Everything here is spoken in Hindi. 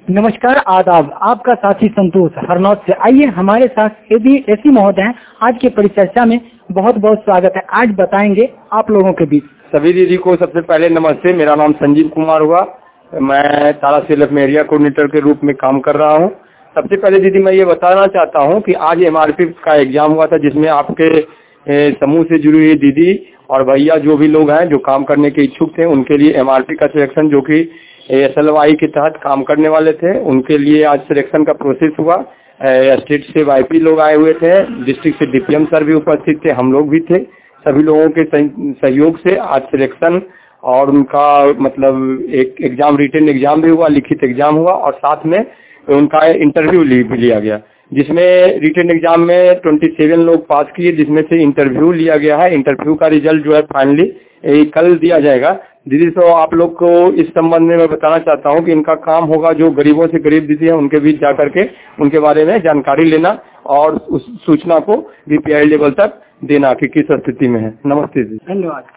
नमस्कार, आदाब। आपका साथी संतोष हरनौत से। आइए हमारे साथ यदि ऐसी महोदय हैं, आज की परिचर्चा में बहुत बहुत स्वागत है। आज बताएंगे आप लोगों के बीच। सभी दीदी को सबसे पहले नमस्ते। मेरा नाम संजीव कुमार हुआ। मैं तारा सेलफ में एरिया कोऑर्डिनेटर के रूप में काम कर रहा हूँ। सबसे पहले दीदी मैं ये बताना चाहता हूँ कि आज MRP का एग्जाम हुआ था, जिसमें आपके समूह से जुड़ी हुई दीदी और भैया जो भी लोग हैं जो काम करने के इच्छुक थे, उनके लिए MRP का सिलेक्शन, जो कि SLY के तहत काम करने वाले थे, उनके लिए आज सिलेक्शन का प्रोसेस हुआ। स्टेट से YP लोग आए हुए थे, डिस्ट्रिक्ट से DPM सर भी उपस्थित थे, हम लोग भी थे। सभी लोगों के सहयोग से आज सिलेक्शन और उनका मतलब एक एग्जाम, रिटन एग्जाम भी हुआ, लिखित एग्जाम हुआ और साथ में उनका इंटरव्यू भी लिया गया, जिसमें रिटन एग्जाम में 27 लोग पास किए, जिसमें से इंटरव्यू लिया गया है। इंटरव्यू का रिजल्ट जो है फाइनली कल दिया जाएगा। दीदी तो आप लोग को इस संबंध में मैं बताना चाहता हूं कि इनका काम होगा जो गरीबों से गरीब दीदी है उनके बीच जा करके उनके बारे में जानकारी लेना और उस सूचना को BPI लेवल तक देना कि किस स्थिति में है। नमस्ते जी। धन्यवाद।